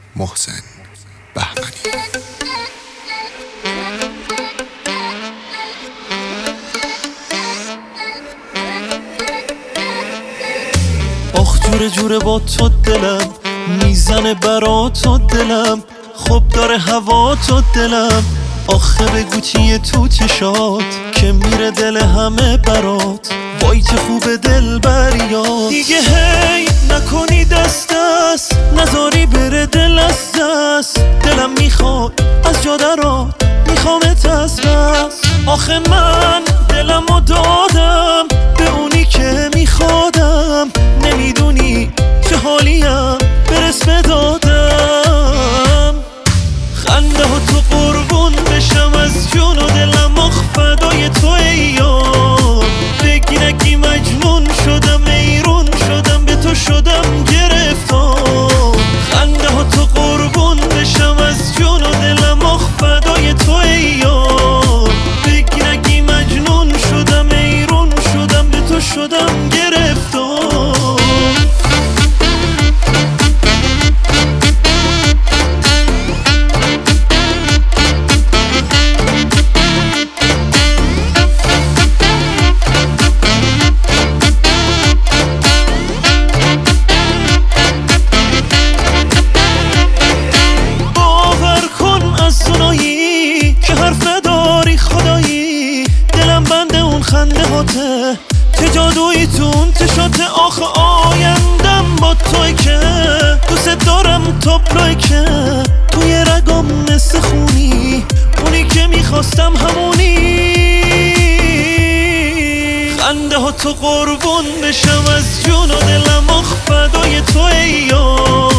محسن بهمنی. آخ جوره جوره با تو دلم میزنه برا تو دلم، خب داره هوا تو دلم. آخه بگو چیه تو چشات که میره دل همه برات، وای چه خوبه دل بریات. دیگه هی نکنی دست دست، نذاری بره دل از دست. دلم میخواد از جا درات، میخوامت از بس. آخه من دلمو دادم به اونی که میخوادم، نمیدونی چه حالیم برس بدادم. خنده ها تو قربون بشم از جون و دلم آخ فدای تو ایام. بگی نگی مجنون شدم ایرون شدم به تو شدم گرفتم. خنده ها تو قربون بشم از جون و دلم آخ فدای تو ایام. بگی نگی مجنون شدم ایرون شدم به تو شدم گرفتم. خنده هاته چه جادویی تون چشاته، آخه آیندم با توی که دوست دارم تابلوی که توی رگم مثل خونی، اونی که میخواستم همونی. خنده ها تو قربون بشم از جون و دلم آخ فدای تو ایام.